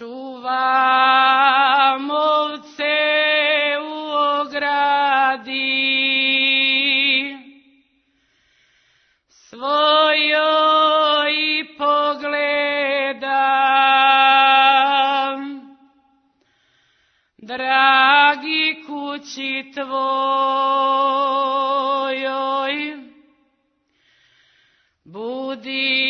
čuvam ovce u ogradi svojoj i pogledam, dragi, kući tvojoj budi